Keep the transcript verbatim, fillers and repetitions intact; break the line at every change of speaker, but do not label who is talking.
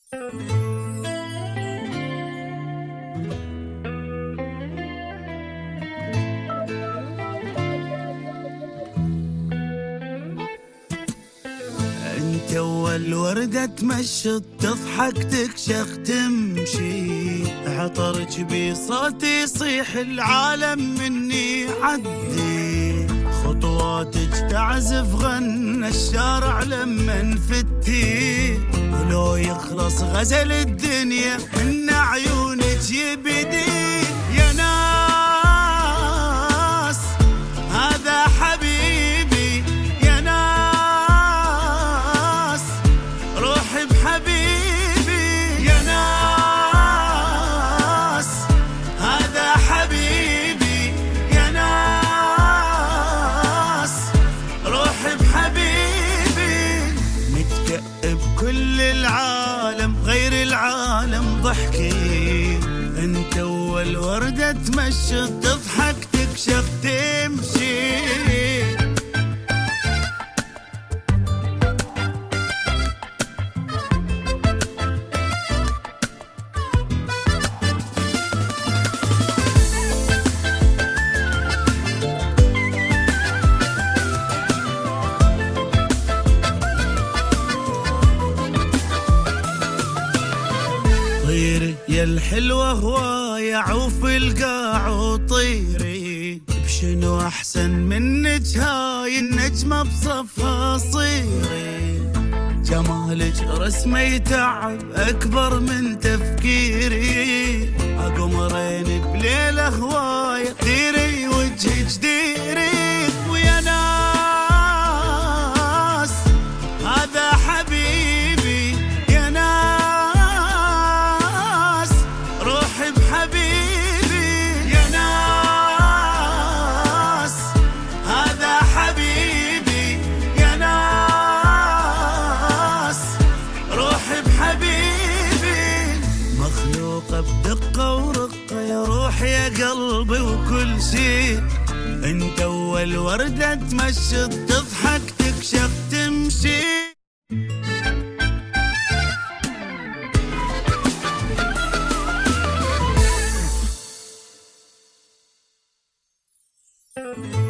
انت اول وردة تمشط تضحك تكشخ تمشي، عطرك بصوتي يصيح العالم مني عدي، خطواتك تعزف غنى الشارع لما نفتي، ولو يخلص غزل الدنيا من عيونك يبدي. يا ناس هذا حبيبي، يا ناس روحي بحبيبي، يا ناس هذا حبيبي، يا ناس روحي بحبيبي. متكئب كل العالم غير العالم ضحكي، انت اول وردة تمشط تضحك تكشف تمشي. طيري يا الحلوة هواية عوف القاع وطيري، بشنو أحسن منك هاي النجمة بصفها صيري، جمالك رسمه يتعب أكبر من تفكيري، أقمرين بليلة هواية ديري وجهك ديري. ويا ناس هذا حبيبي، يا ناس روحي بحبيبي، يا ناس هذا حبيبي، يا ناس روحي بحبيبي. مخلوقة بدقة ورقة يا روحي يا قلبي وكل شي، انت اول وردة تمشط تضحك تكشف تمشي.